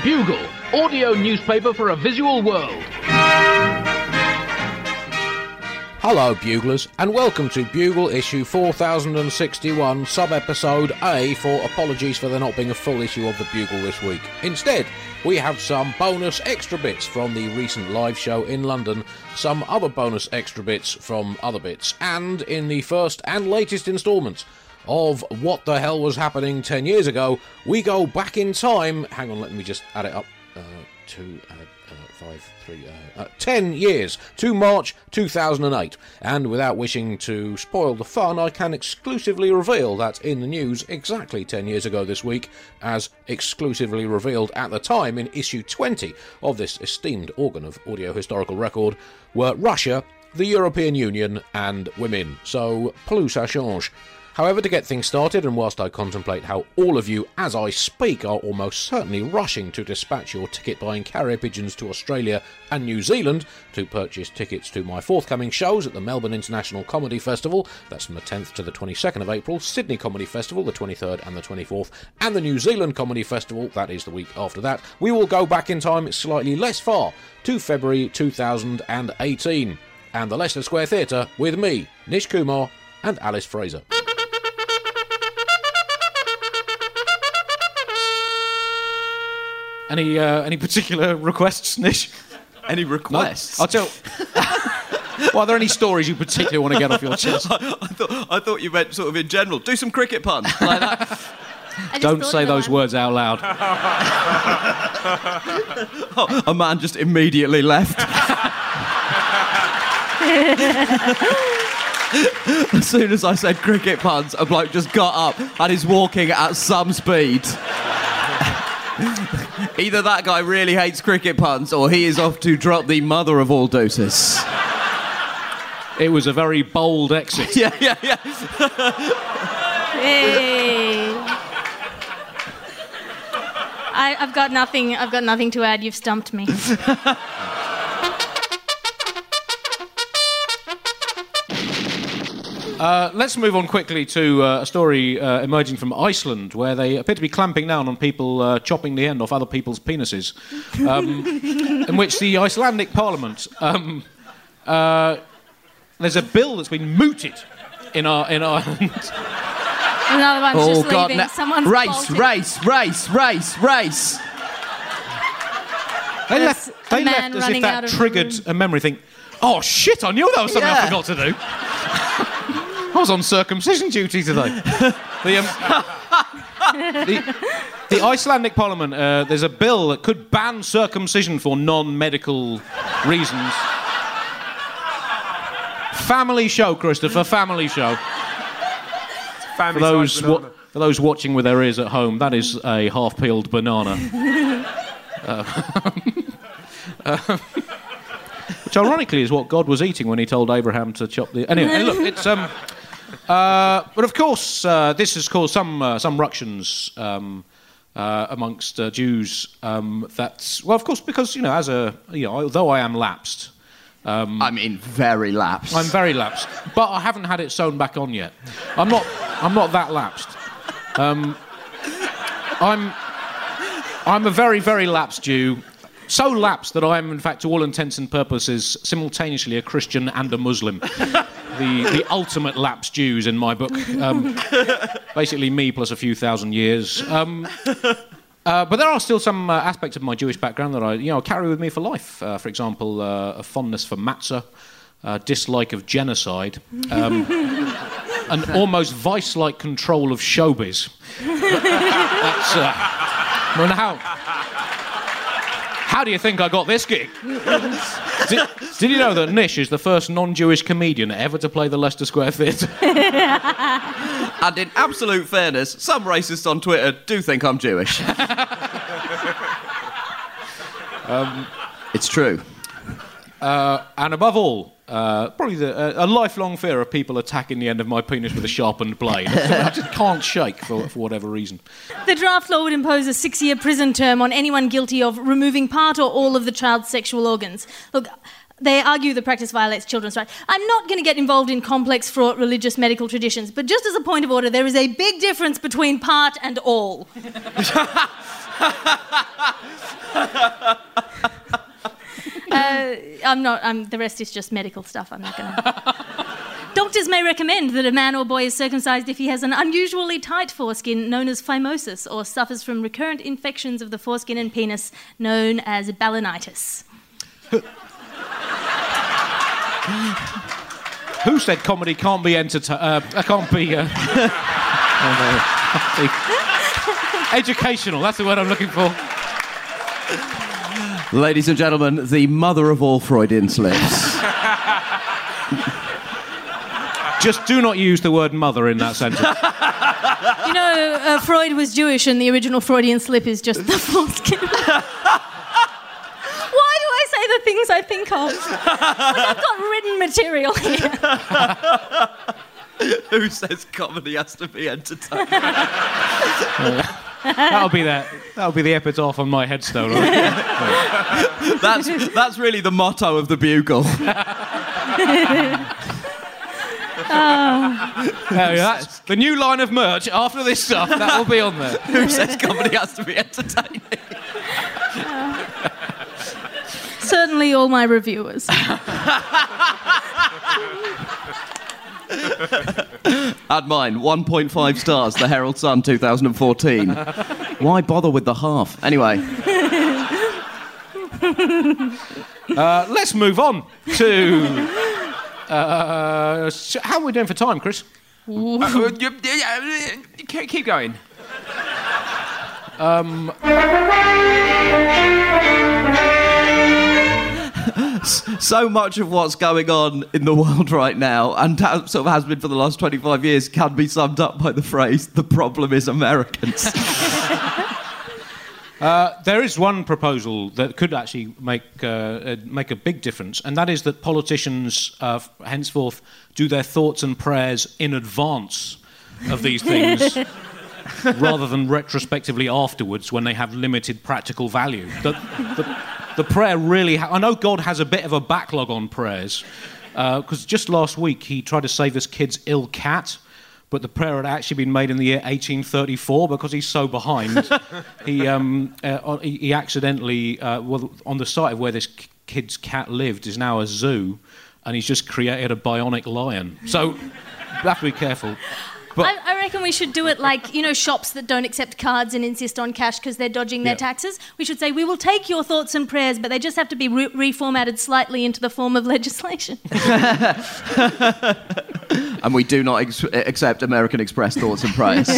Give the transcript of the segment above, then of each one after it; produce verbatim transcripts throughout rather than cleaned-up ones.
Bugle, audio newspaper for a visual world. Hello, Buglers, and welcome to Bugle issue four thousand sixty-one, sub-episode A for apologies for there not being a full issue of the Bugle this week. Instead, we have some bonus extra bits from the recent live show in London, some other bonus extra bits from other bits, and in the first and latest instalment of What the Hell Was Happening ten years ago, we go back in time. Hang on, let me just add it up. Uh, two, uh, uh, five, three, uh, uh, ten years to March two thousand eight. And without wishing to spoil the fun, I can exclusively reveal that in the news exactly ten years ago this week, as exclusively revealed at the time in issue twenty of this esteemed organ of audio historical record, were Russia, the European Union, and women. So, plus ça change. However, to get things started, and whilst I contemplate how all of you, as I speak, are almost certainly rushing to dispatch your ticket-buying carrier pigeons to Australia and New Zealand to purchase tickets to my forthcoming shows at the Melbourne International Comedy Festival, that's from the tenth to the twenty-second of April, Sydney Comedy Festival, the twenty-third and the twenty-fourth, and the New Zealand Comedy Festival, that is the week after that, we will go back in time slightly less far, to February two thousand eighteen, and the Leicester Square Theatre with me, Nish Kumar, and Alice Fraser. Any uh, any particular requests, Nish? Any requests? No? I'll tell. Well, are there any stories you particularly want to get off your chest? I, I thought I thought you meant sort of in general. Do some cricket puns like that. Don't say those words out loud. Oh, a man just immediately left. As soon as I said cricket puns, a bloke just got up and is walking at some speed. Either that guy really hates cricket puns or he is off to drop the mother of all doses. It was a very bold exit. Yeah, yeah, yeah. Hey. I, I've got nothing. I've got nothing to add. You've stumped me. Uh, let's move on quickly to uh, a story uh, emerging from Iceland, where they appear to be clamping down on people uh, chopping the end off other people's penises, um, in which the Icelandic Parliament, um, uh, there's a bill that's been mooted in our in Ireland. Another one's Oh, just God, leaving. no. Someone's race, bolted. race, race, race, race. They There's left, a they man left as if running out that of the triggered room. a memory. Think, oh shit! I knew that was something Yeah. I forgot to do. I was on circumcision duty today. the, um, the, the Icelandic Parliament, uh, there's a bill that could ban circumcision for non-medical reasons. Family show, Christopher, family show. Family For those, size wa- banana. for those watching with their ears at home, that is a half-peeled banana. uh, uh, which, ironically, is what God was eating when he told Abraham to chop the... Anyway, hey, look, it's... Um, uh, but, of course, uh, this has caused some uh, some ructions um, uh, amongst uh, Jews. Um, that's... Well, of course, because, you know, as a... You know, although I am lapsed... Um, I mean, very lapsed. I'm very lapsed, but I haven't had it sewn back on yet. I'm not. I'm not that lapsed. Um, I'm. I'm a very, very lapsed Jew. So lapsed that I am, in fact, to all intents and purposes, simultaneously a Christian and a Muslim. The the ultimate lapsed Jews in my book. Um, basically, me plus a few thousand years. Um, Uh, but there are still some uh, aspects of my Jewish background that I, you know, carry with me for life. Uh, for example, uh, a fondness for matzah, uh, dislike of genocide, um, an almost vice-like control of showbiz. That's. Uh, well, now, how do you think I got this gig? did, did you know that Nish is the first non-Jewish comedian ever to play the Leicester Square Theatre? And in absolute fairness, some racists on Twitter do think I'm Jewish. um, it's true. Uh, and above all, uh, probably the, uh, a lifelong fear of people attacking the end of my penis with a sharpened blade. I just can't shake for, for whatever reason. The draft law would impose a six-year prison term on anyone guilty of removing part or all of the child's sexual organs. Look, they argue the practice violates children's rights. I'm not going to get involved in complex, fraught religious medical traditions, but just as a point of order, there is a big difference between part and all. uh, I'm not. I'm, the rest is just medical stuff. I'm not going to. Doctors may recommend that a man or boy is circumcised if he has an unusually tight foreskin known as phimosis or suffers from recurrent infections of the foreskin and penis known as balanitis. Who said comedy can't be entertain? Uh, can't be. Uh... Educational. That's the word I'm looking for. Ladies and gentlemen, the mother of all Freudian slips. Just do not use the word mother in that sentence. You know, uh, Freud was Jewish, and the original Freudian slip is just the foreskin. Why do I say the things I think of? Like, I've got written material here. Who says comedy has to be entertaining? That'll be that. That'll be the epitaph on my headstone. Right? That's that's really the motto of the Bugle. Oh. There we are. That's the new line of merch after this stuff. That will be on there. Who says comedy has to be entertaining? Uh, certainly all my reviewers. Add mine, one point five stars, The Herald Sun, two thousand fourteen. Why bother with the half? Anyway. Uh, let's move on to... Uh, so how are we doing for time, Chris? Uh, keep keep going. Um... So much of what's going on in the world right now, and sort of has been for the last twenty-five years, can be summed up by the phrase, the problem is Americans. uh, there is one proposal that could actually make, uh, uh, make a big difference, and that is that politicians uh, henceforth do their thoughts and prayers in advance of these things rather than retrospectively afterwards when they have limited practical value. The, the, the prayer really... Ha- I know God has a bit of a backlog on prayers, because uh, just last week he tried to save this kid's ill cat, but the prayer had actually been made in the year eighteen thirty-four because he's so behind. he, um, uh, he, he accidentally... Uh, well, on the site of where this kid's cat lived is now a zoo, and he's just created a bionic lion. So, you have to be careful. But I, I reckon we should do it like, you know, shops that don't accept cards and insist on cash because they're dodging their yeah. taxes. We should say, we will take your thoughts and prayers, but they just have to be re- reformatted slightly into the form of legislation. And we do not ex- accept American Express thoughts and prayers.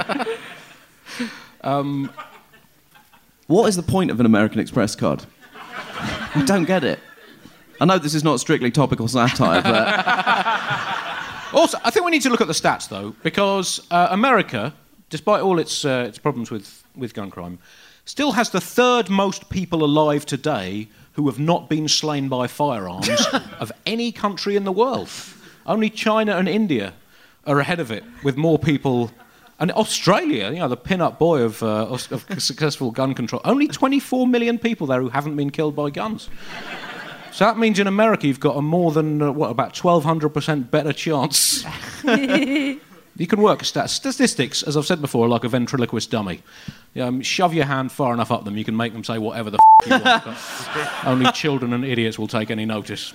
um, what is the point of an American Express card? I don't get it. I know this is not strictly topical satire, but... Also, I think we need to look at the stats, though, because uh, America, despite all its uh, its problems with, with gun crime, still has the third most people alive today who have not been slain by firearms of any country in the world. Only China and India are ahead of it, with more people... And Australia, you know, the pin-up boy of, uh, of successful gun control, only twenty-four million people there who haven't been killed by guns. So that means in America you've got a more than, uh, what, about twelve hundred percent better chance. You can work stat- statistics, as I've said before, are like a ventriloquist dummy. Um, shove your hand far enough up them, you can make them say whatever the f*** you want. But only children and idiots will take any notice.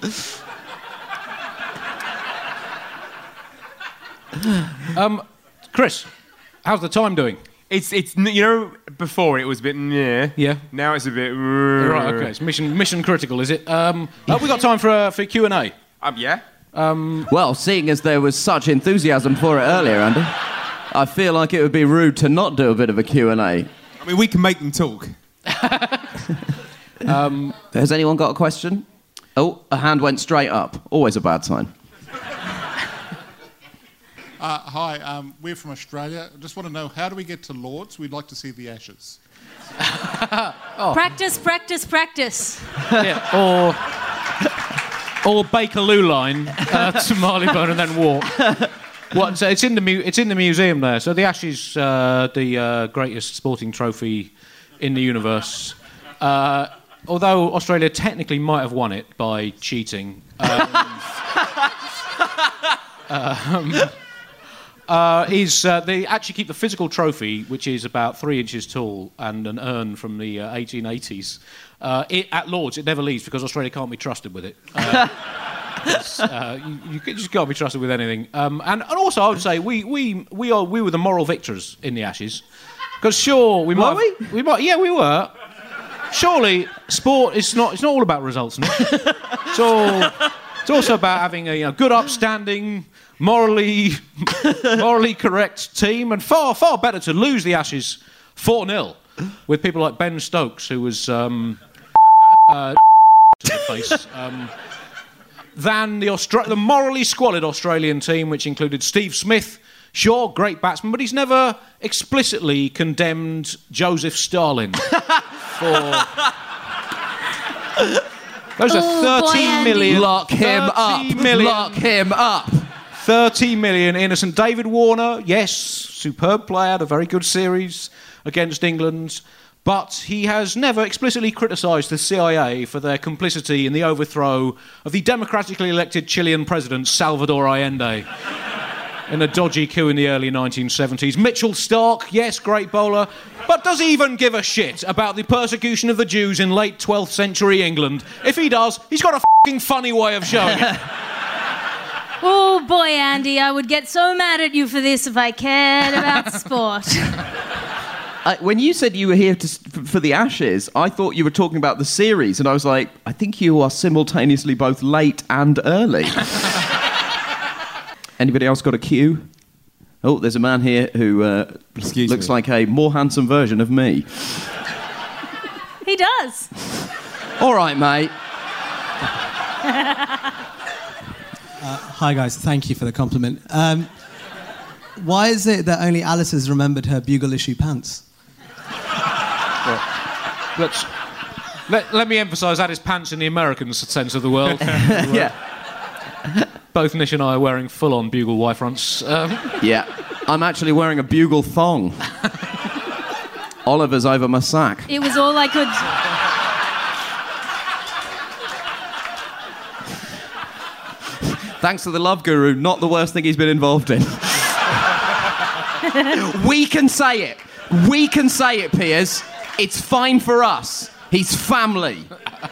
um, Chris, how's the time doing? It's it's you know before it was a bit yeah yeah now it's a bit right okay it's mission mission critical is it um have we got time for uh, for Q and A um yeah um well seeing as there was such enthusiasm for it earlier, Andy, I feel like it would be rude to not do a bit of a Q and A. I mean we can make them talk. um has anyone got a question? Oh, a hand went straight up, always a bad sign. Uh, hi, um, we're from Australia. I just want to know, how do we get to Lords? We'd like to see the Ashes. oh. Practice, practice, practice. Yeah, or or Bakerloo line uh, to Marylebone and then walk. What? So it's in the mu- it's in the museum there. So the Ashes, uh, the uh, greatest sporting trophy in the universe. Uh, although Australia technically might have won it by cheating. Um, um, uh, is uh, they actually keep the physical trophy, which is about three inches tall and an urn from the uh, eighteen eighties. Uh, it, at Lords, it never leaves because Australia can't be trusted with it. Uh, uh, you, you just can't be trusted with anything. Um, and, and also, I would say we we we are we were the moral victors in the Ashes. Because sure, we might, were we? we might, yeah, we were. Surely, sport is not it's not all about results, Nick. It's all it's also about having a you know, good, upstanding, morally morally correct team, and far far better to lose the Ashes four nil with people like Ben Stokes, who was. Um, Uh, to the face, um, than the, Austra- the morally squalid Australian team, which included Steve Smith, sure, great batsman, but he's never explicitly condemned Joseph Stalin for... Those are Oh, boy, thirty Andy. million... Lock him up. million, Lock him up. thirty million innocent. David Warner, yes, superb player, had a very good series against England. But he has never explicitly criticised the C I A for their complicity in the overthrow of the democratically elected Chilean president Salvador Allende in a dodgy coup in the early nineteen seventies. Mitchell Stark, yes, great bowler, but does he even give a shit about the persecution of the Jews in late twelfth century England? If he does, he's got a f***ing funny way of showing it. Oh boy, Andy, I would get so mad at you for this if I cared about sport. Uh, when you said you were here to, s- f- for the Ashes, I thought you were talking about the series, and I was like, I think you are simultaneously both late and early. Anybody else got a cue? Oh, there's a man here who uh, Excuse looks me. like a more handsome version of me. He does. All right, mate. Hi guys, thank you for the compliment. Um, why is it that only Alice has remembered her bugle issue pants? Let's, let, let me emphasise that is pants in the American sense of the world. Yeah. Both Nish and I are wearing full-on bugle Y fronts. Um, Yeah. I'm actually wearing a bugle thong. Oliver's over my sack. It was all I could. Thanks to the Love Guru, not the worst thing he's been involved in. We can say it. We can say it, Piers. It's fine for us. He's family.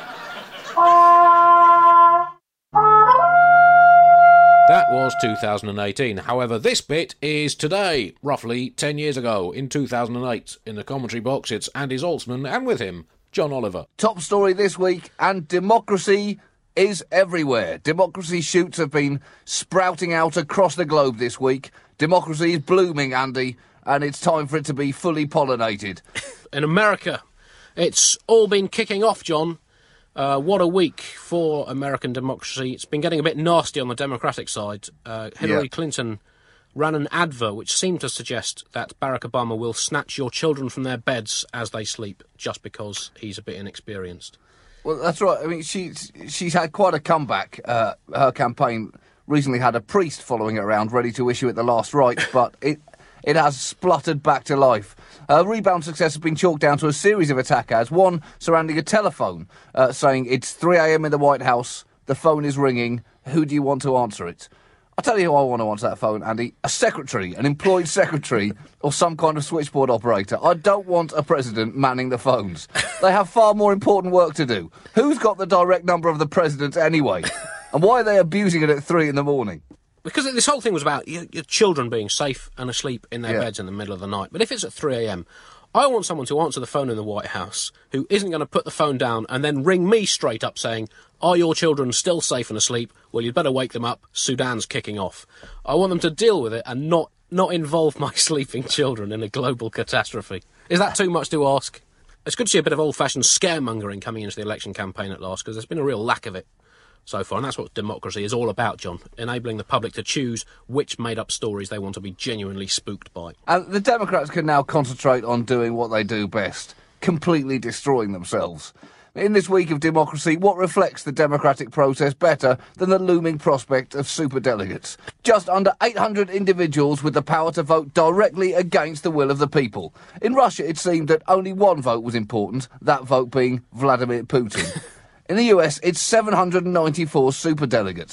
That was two thousand eighteen. However, this bit is today, roughly ten years ago, in two thousand eight. In the commentary box, it's Andy Zaltzman, and with him, John Oliver. Top story this week, and democracy is everywhere. Democracy shoots have been sprouting out across the globe this week. Democracy is blooming, Andy, and it's time for it to be fully pollinated. In America, it's all been kicking off, John. Uh, what a week for American democracy. It's been getting a bit nasty on the Democratic side. Uh, Hillary Yeah. Clinton ran an advert which seemed to suggest that Barack Obama will snatch your children from their beds as they sleep just because he's a bit inexperienced. Well, that's right. I mean, she's, she's had quite a comeback. Uh, her campaign recently had a priest following it around, ready to issue it the last rites, but it it has spluttered back to life. Her rebound success has been chalked down to a series of attack ads, one surrounding a telephone, uh, saying, it's three a.m. in the White House, the phone is ringing, who do you want to answer it? I'll tell you who I want to answer that phone, Andy. A secretary, an employed secretary, or some kind of switchboard operator. I don't want a president manning the phones. They have far more important work to do. Who's got the direct number of the president anyway? And why are they abusing it at three in the morning? Because this whole thing was about your, your children being safe and asleep in their Yeah. beds in the middle of the night. But if it's at three a.m, I want someone to answer the phone in the White House who isn't going to put the phone down and then ring me straight up saying, are your children still safe and asleep? Well, you'd better wake them up. Sudan's kicking off. I want them to deal with it and not, not involve my sleeping children in a global catastrophe. Is that too much to ask? It's good to see a bit of old-fashioned scaremongering coming into the election campaign at last, because there's been a real lack of it so far, and that's what democracy is all about, John. Enabling the public to choose which made-up stories they want to be genuinely spooked by. And the Democrats can now concentrate on doing what they do best, completely destroying themselves. In this week of democracy, what reflects the democratic process better than the looming prospect of superdelegates? Just under eight hundred individuals with the power to vote directly against the will of the people. In Russia, it seemed that only one vote was important, that vote being Vladimir Putin. In the U S, it's seven hundred ninety-four superdelegates.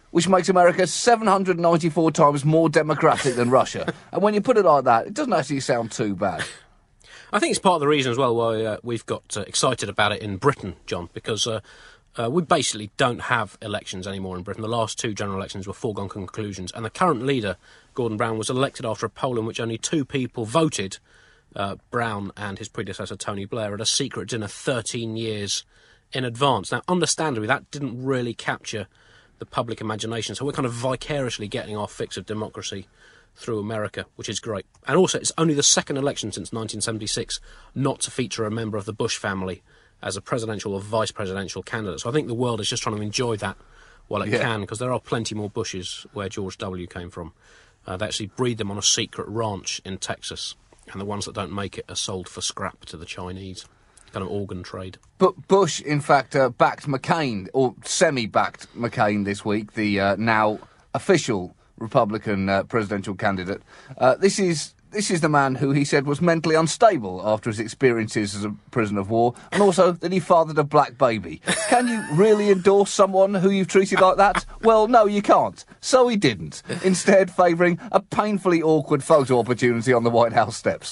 which makes America seven hundred ninety-four times more democratic than Russia. And when you put it like that, it doesn't actually sound too bad. I think it's part of the reason as well why uh, we've got uh, excited about it in Britain, John, because uh, uh, we basically don't have elections anymore in Britain. The last two general elections were foregone conclusions, and the current leader, Gordon Brown, was elected after a poll in which only two people voted, uh, Brown and his predecessor Tony Blair, at a secret dinner thirteen years in advance. Now, understandably, that didn't really capture the public imagination, so we're kind of vicariously getting our fix of democracy through America, which is great. And also, it's only the second election since nineteen seventy-six not to feature a member of the Bush family as a presidential or vice presidential candidate. So I think the world is just trying to enjoy that while it Yeah. can, because there are plenty more Bushes where George W. came from. Uh, they actually breed them on a secret ranch in Texas, and the ones that don't make it are sold for scrap to the Chinese. Kind of organ trade. But Bush, in fact, uh, backed McCain, or semi-backed McCain this week, the uh, now official Republican uh, presidential candidate. Uh, this is this is the man who he said was mentally unstable after his experiences as a prisoner of war, and also that he fathered a black baby. Can you really endorse someone who you've treated like that? Well, no, you can't. So he didn't, instead favouring a painfully awkward photo opportunity on the White House steps.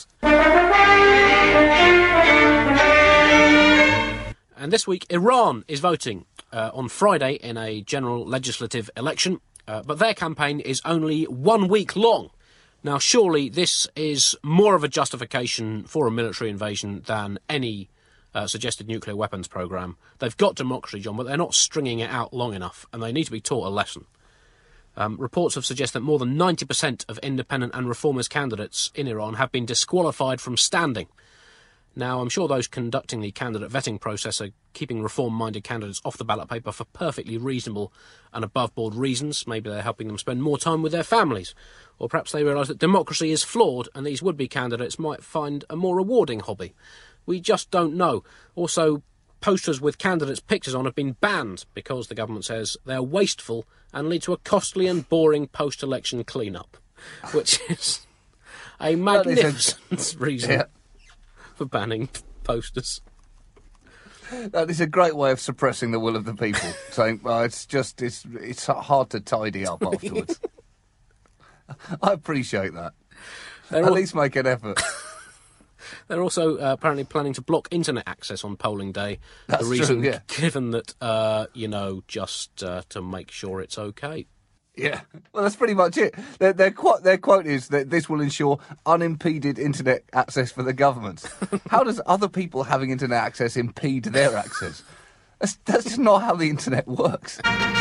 And this week, Iran is voting uh, on Friday in a general legislative election, uh, but their campaign is only one week long. Now, surely this is more of a justification for a military invasion than any uh, suggested nuclear weapons programme. They've got democracy, John, but they're not stringing it out long enough, and they need to be taught a lesson. Um, reports have suggested that more than ninety percent of independent and reformist candidates in Iran have been disqualified from standing. Now, I'm sure those conducting the candidate vetting process are keeping reform-minded candidates off the ballot paper for perfectly reasonable and above-board reasons. Maybe they're helping them spend more time with their families. Or perhaps they realise that democracy is flawed and these would-be candidates might find a more rewarding hobby. We just don't know. Also, posters with candidates' pictures on have been banned because the government says they're wasteful and lead to a costly and boring post-election clean-up, which is a magnificent reason. Yeah. For banning posters. That is a great way of suppressing the will of the people. Saying, well, it's just, it's it's hard to tidy up afterwards. I appreciate that. They're At all- least make an effort. They're also uh, apparently planning to block internet access on polling day. That's the reason true, yeah. given that, uh, you know, just uh, to make sure it's okay. Yeah, well, that's pretty much it. Their, their, quote, their quote is that this will ensure unimpeded internet access for the government. How does other people having internet access impede their access? That's, that's just not how the internet works.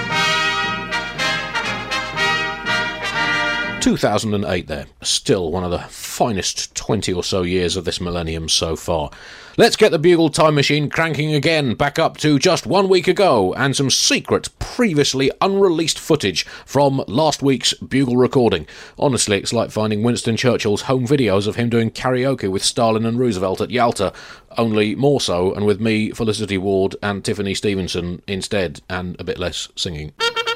two thousand eight there, still one of the finest twenty or so years of this millennium so far. Let's get the Bugle time machine cranking again, back up to just one week ago, and some secret, previously unreleased footage from last week's Bugle recording. Honestly, it's like finding Winston Churchill's home videos of him doing karaoke with Stalin and Roosevelt at Yalta, only more so, and with me, Felicity Ward, and Tiffany Stevenson instead, and a bit less singing.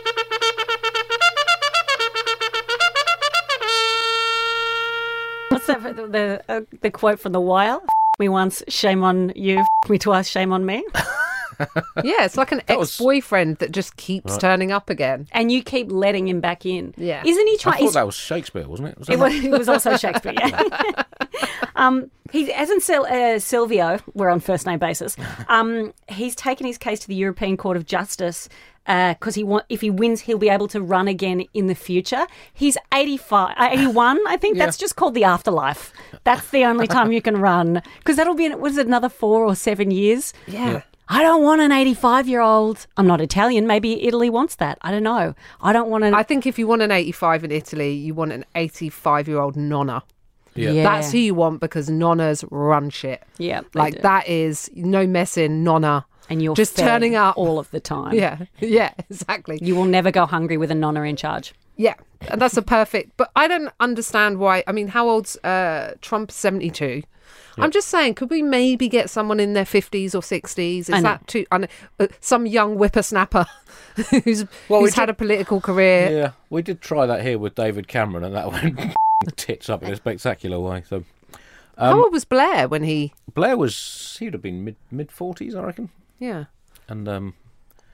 What's that? The the, uh, the quote from The Wire? F- me once, shame on you. F- me twice, shame on me. Yeah, it's like an That was- ex-boyfriend that just keeps Right. turning up again. And you keep letting him back in. Yeah. Isn't he I trying? thought that was Shakespeare, wasn't it? Was that It was, it was also Shakespeare, yeah. um, he hasn't Sil- uh, Silvio, we're on first name basis, um, he's taken his case to the European Court of Justice because he want, if he wins, he'll be able to run again in the future. He's eighty-five, uh, eighty-one, I think. Yeah. That's just called the afterlife. That's the only time you can run. Because that'll be, in, what is it, another four or seven years? Yeah. Yeah. I don't want an eighty-five-year-old. I'm not Italian. Maybe Italy wants that. I don't know. I don't want an... I think if you want an eighty-five in Italy, you want an eighty-five-year-old nonna. Yeah. Yeah. That's who you want because nonnas run shit. Yeah, they Like do. that is no messing nonna. And you're just fed turning up all of the time. Yeah, yeah, exactly. You will never go hungry with a nonna in charge. Yeah, and that's a perfect. But I don't understand why. I mean, how old's uh, Trump? seventy-two. I'm just saying, could we maybe get someone in their fifties or sixties? Is I know. that too? I know, uh, some young whippersnapper who's Well, we who's had did- a political career. Yeah, we did try that here with David Cameron, and that went tits up in a spectacular way. So how um, old was Blair when he? Blair was, he would have been mid mid forties, I reckon. Yeah. And um,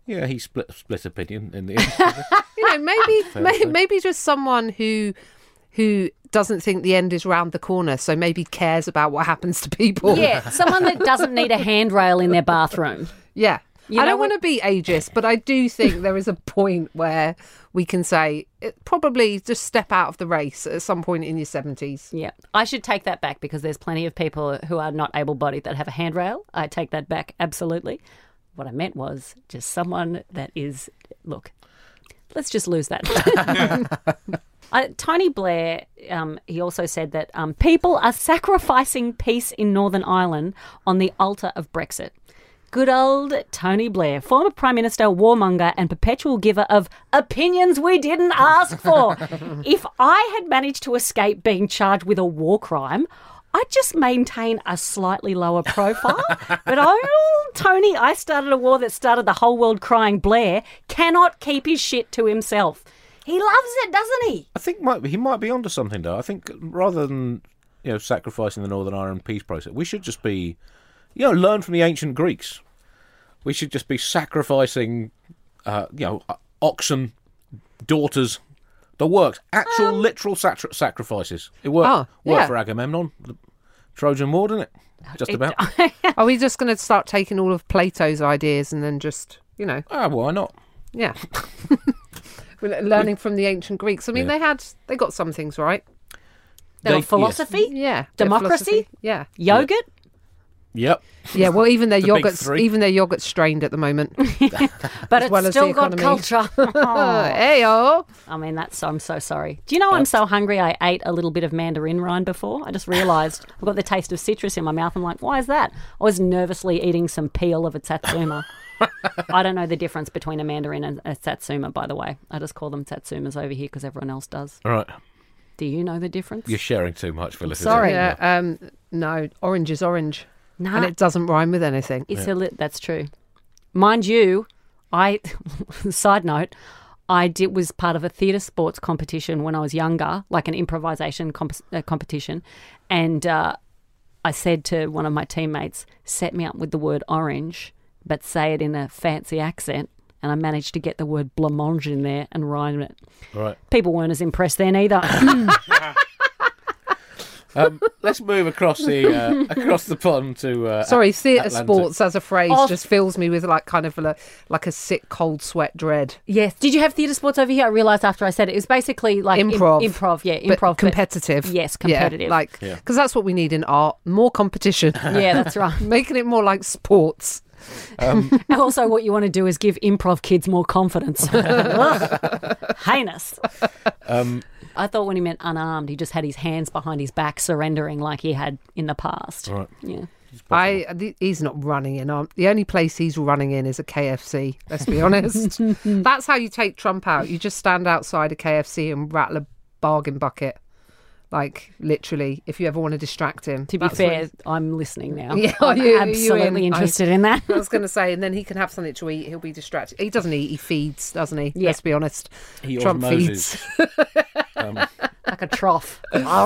Yeah, he split split opinion in the end. You know, maybe Fair may, play. maybe just someone who who doesn't think the end is round the corner, so maybe cares about what happens to people. Yeah, someone that doesn't need a handrail in their bathroom. Yeah. You I know don't what- want to be ageist, but I do think there is a point where we can say it, probably just step out of the race at some point in your seventies. Yeah, I should take that back because there's plenty of people who are not able-bodied that have a handrail. I take that back, absolutely. What I meant was just someone that is, look, let's just lose that. Uh, Tony Blair, um, he also said that um, people are sacrificing peace in Northern Ireland on the altar of Brexit. Good old Tony Blair, former Prime Minister, warmonger and perpetual giver of opinions we didn't ask for. If I had managed to escape being charged with a war crime, I'd just maintain a slightly lower profile. But old Tony, I started a war that started the whole world crying Blair, cannot keep his shit to himself. He loves it, doesn't he? I think might be, he might be onto something, though. I think rather than you know sacrificing the Northern Ireland peace process, we should just be, you know, learn from the ancient Greeks. We should just be sacrificing, uh, you know, oxen, daughters, the works, actual Um, literal sacri- sacrifices. It worked, Oh, worked yeah. for Agamemnon, the Trojan War, didn't it? Just It- about. Are we just going to start taking all of Plato's ideas and then just, you know, Ah, why not? yeah. We're learning from the ancient Greeks. I mean, Yeah. they had, they got some things right. They got They- philosophy, Yeah. bit of democracy, philosophy. Yeah. yogurt. Yep. Yeah, well, even their The big yogurt's three. even their yogurt's strained at the moment. But it's well as still the got economy. culture. Heyo. I mean, that's I'm so sorry. Do you know I'm so hungry I ate a little bit of mandarin rind before? I just realised I've got the taste of citrus in my mouth. I'm like, why is that? I was nervously eating some peel of a satsuma. I don't know the difference between a mandarin and a satsuma, by the way. I just call them satsumas over here because everyone else does. All right. Do you know the difference? You're sharing too much, Phyllis. sorry. Yeah. Um. No, orange is orange, Nah, and it doesn't rhyme with anything. it's a lit. That's true. Mind you, I. Side note. I did was part of a theatre sports competition when I was younger, like an improvisation comp- uh, competition, and uh, I said to one of my teammates, "Set me up with the word orange, but say it in a fancy accent." And I managed to get the word blancmange in there and rhyme it. All right. People weren't as impressed then either. Um, let's move across the uh, across the pond to. Uh, Sorry, theatre Atlantic. sports as a phrase Oh. just fills me with like kind of a, like a sick cold sweat dread. Yes. Did you have theatre sports over here? I realised after I said it. It was basically like im- Improv. improv, yeah, But improv. but- competitive. yes, competitive. Yeah, like Yeah. because that's what we need in art. More competition. yeah, that's right. Making it more like sports. Um, And also, what you want to do is give improv kids more confidence. Ugh. Heinous. um, I thought when he meant unarmed, he just had his hands behind his back, surrendering like he had in the past. all right. Yeah. I th- he's not running in. Um, the only place he's running in is a K F C. Let's be honest. That's how you take Trump out. You just stand outside a K F C and rattle a bargain bucket. Like literally, if you ever want to distract him. To be That's what fair, he's- I'm listening now. Yeah, I'm are you- are you absolutely in? interested in that. I was going to say, and then he can have something to eat. He'll be distracted. He doesn't eat. He feeds, doesn't he? Yeah. Let's be honest. He Trump osmoses. feeds. um, Like a trough.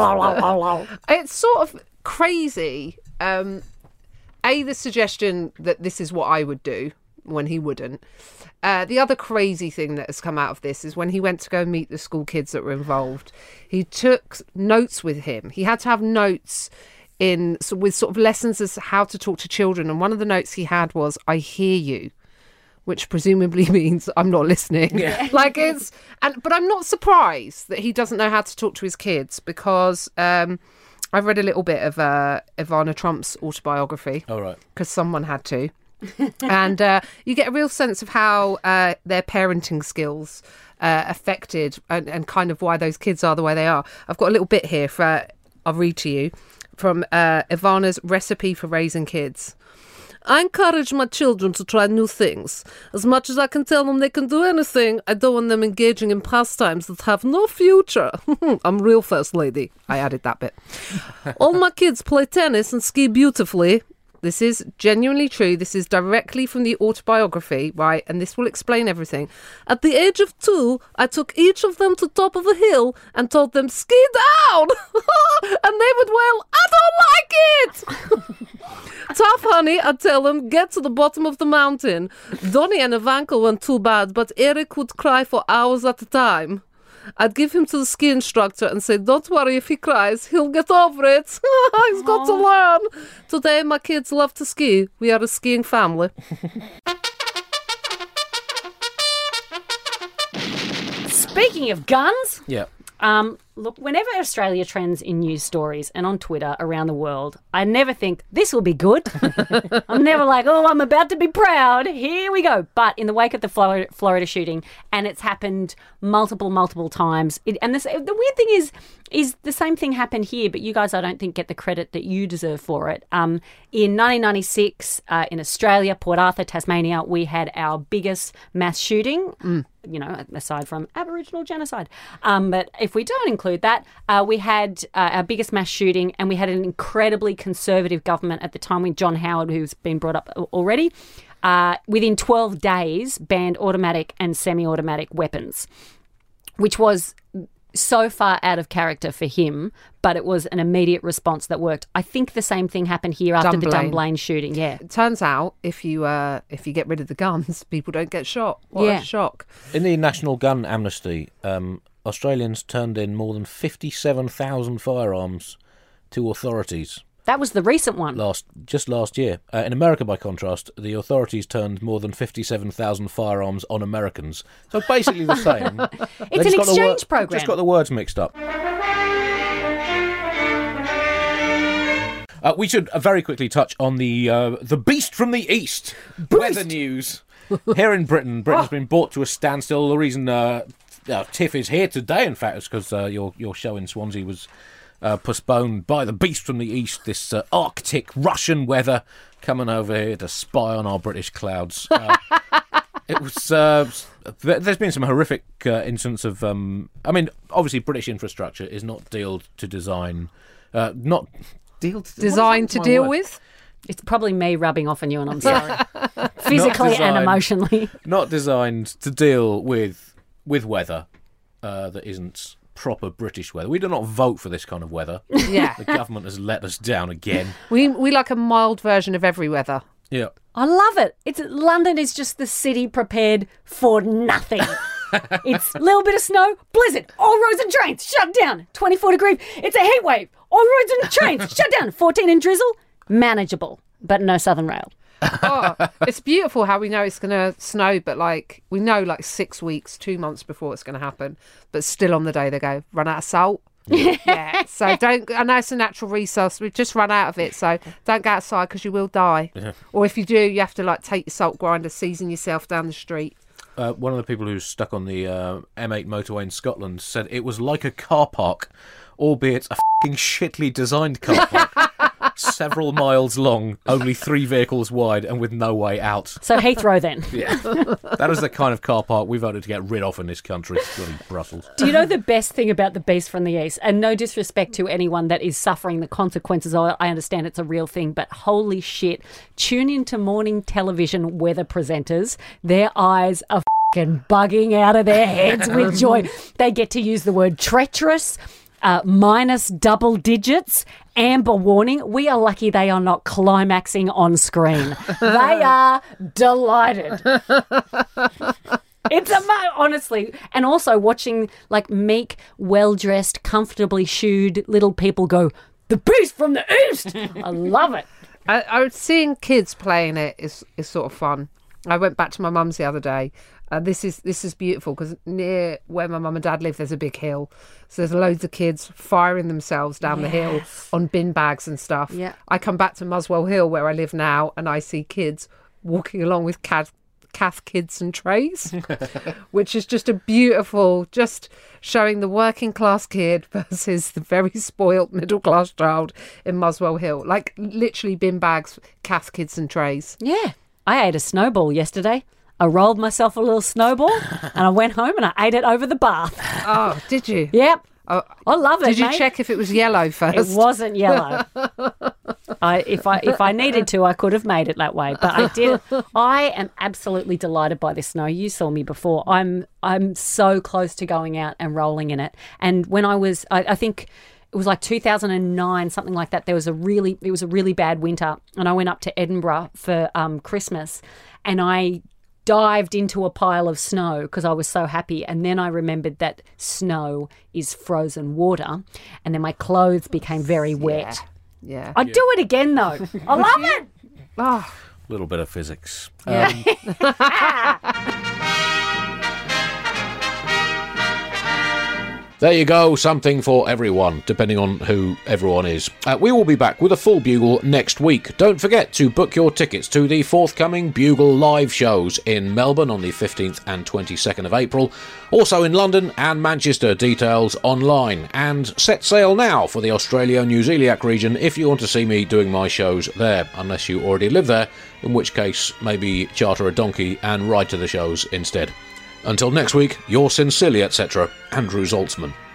It's sort of crazy. Um, a, the suggestion that this is what I would do when he wouldn't. Uh, the other crazy thing that has come out of this is when he went to go meet the school kids that were involved, he took notes with him. He had to have notes in so with sort of lessons as to how to talk to children. And one of the notes he had was, "I hear you," which presumably means I'm not listening. Yeah. Like it's, and but I'm not surprised that he doesn't know how to talk to his kids because um, I've read a little bit of uh, Ivana Trump's autobiography. all right. Because someone had to. and uh, you get a real sense of how uh, their parenting skills uh, affected and, and kind of why those kids are the way they are. I've got a little bit here for uh, I'll read to you from uh, Ivana's Recipe for Raising Kids. I encourage my children to try new things. As much as I can tell them they can do anything, I don't want them engaging in pastimes that have no future. I'm real first lady. I added that bit. All my kids play tennis and ski beautifully. This is genuinely true. This is directly from the autobiography, right? And this will explain everything. At the age of two, I took each of them to top of a hill and told them, ski down! And they would wail, I don't like it! Tough honey, I'd tell them, get to the bottom of the mountain. Donnie and Ivanka weren't too bad, but Eric would cry for hours at a time. I'd give him to the ski instructor and say, don't worry, if he cries, he'll get over it. He's got to learn. Today, my kids love to ski. We are a skiing family. Speaking of guns, Yeah. um, look, whenever Australia trends in news stories and on Twitter around the world, I never think, this will be good. I'm never like, oh, I'm about to be proud. Here we go. But in the wake of the Florida, Florida shooting, and it's happened multiple, multiple times, it, and this, the weird thing is, is the same thing happened here, but you guys, I don't think, get the credit that you deserve for it. Um, in nineteen ninety-six, uh, in Australia, Port Arthur, Tasmania, we had our biggest mass shooting, mm. you know, aside from Aboriginal genocide. Um, but if we don't include that, uh, we had uh, our biggest mass shooting, and we had an incredibly conservative government at the time with John Howard, who's been brought up already. Uh, within twelve days, banned automatic and semi-automatic weapons, which was so far out of character for him, but it was an immediate response that worked. I think the same thing happened here after Dunblane. the Dunblane shooting. Yeah, It turns out if you uh, if you get rid of the guns, people don't get shot. What Yeah. a shock. In the National Gun Amnesty, um, Australians turned in more than fifty-seven thousand firearms to authorities that was the recent one. last just last year. Uh, in America, by contrast, the authorities turned more than fifty-seven thousand firearms on Americans. So basically the same. It's an exchange program. Just got the words mixed up. Uh, we should uh, very quickly touch on the uh, the beast from the east. Weather news. Here in Britain, Britain's been brought to a standstill. The reason uh, uh, Tiff is here today, in fact, is because uh, your your show in Swansea was uh, postponed by the beast from the east. This uh, Arctic Russian weather coming over here to spy on our British clouds. Uh, it was. Uh, th- there's been some horrific uh, incidents of. Um, I mean, obviously, British infrastructure is not dealt to design. Uh, not deal to Designed to deal with? It's probably me rubbing off on you, and I'm sorry. Physically and designed- emotionally. Not designed to deal with with weather uh, that isn't proper British weather. We do not vote for this kind of weather. Yeah. The government has let us down again. We we like a mild version of every weather. Yeah. I love it. It's London is just the city prepared for nothing. It's a little bit of snow, blizzard, all roads and trains shut down. twenty-four degree, it's a heat wave, all roads and trains shut down. fourteen in drizzle, manageable, but no Southern Rail. Oh, it's beautiful how we know it's going to snow, but like we know like six weeks, two months before it's going to happen. But still on the day they go, run out of salt. Yeah. So don't, I know it's a natural resource. We've just run out of it. So don't go outside because you will die. Yeah. Or if you do, you have to like take your salt grinder, season yourself down the street. Uh, one of the people who's stuck on the uh, M eight motorway in Scotland said it was like a car park, albeit a f***ing shittily designed car park. Several miles long, only three vehicles wide, and with no way out. So Heathrow then. Yeah. That is the kind of car park we voted to get rid of in this country, bloody Brussels. Do you know the best thing about the beast from the east? And no disrespect to anyone that is suffering the consequences. I I understand it's a real thing, but holy shit. Tune into morning television weather presenters. Their eyes are f***ing bugging out of their heads with joy. They get to use the word treacherous, uh, minus double digits, amber warning. We are lucky they are not climaxing on screen. They are delighted. It's ama- honestly, and also watching like meek, well-dressed, comfortably shoed little people go, the beast from the east. I love it. I, I was seeing kids playing it is is sort of fun. I went back to my mum's the other day. Uh, this is this is beautiful because near where my mum and dad live, there's a big hill. So there's loads of kids firing themselves down the hill on bin bags and stuff. Yeah. I come back to Muswell Hill where I live now, and I see kids walking along with Cath, Cath kids and trays, which is just a beautiful, just showing the working class kid versus the very spoilt middle class child in Muswell Hill. Like literally bin bags, Cath kids and trays. Yeah. I ate a snowball yesterday. I rolled myself a little snowball and I went home and I ate it over the bath. Oh, did you? Yep. Oh, I love it. Did you mate. check if it was yellow first? It wasn't yellow. I, if I if I needed to, I could have made it that way, but I did. I am absolutely delighted by this snow. You saw me before. I'm I'm so close to going out and rolling in it. And when I was, I, I think it was like two thousand nine, something like that. There was a really it was a really bad winter, and I went up to Edinburgh for um, Christmas, and I dived into a pile of snow because I was so happy, and then I remembered that snow is frozen water, and then my clothes became very wet. Yeah. I'd do it again though. I love it. Oh. A little bit of physics. Yeah. Um, There you go, something for everyone, depending on who everyone is. Uh, we will be back with a full Bugle next week. Don't forget to book your tickets to the forthcoming Bugle live shows in Melbourne on the fifteenth and twenty-second of April, also in London and Manchester, details online. And set sail now for the Australia-New Zealand region if you want to see me doing my shows there, unless you already live there, in which case maybe charter a donkey and ride to the shows instead. Until next week, yours sincerely, et cetera, Andrew Zaltzman.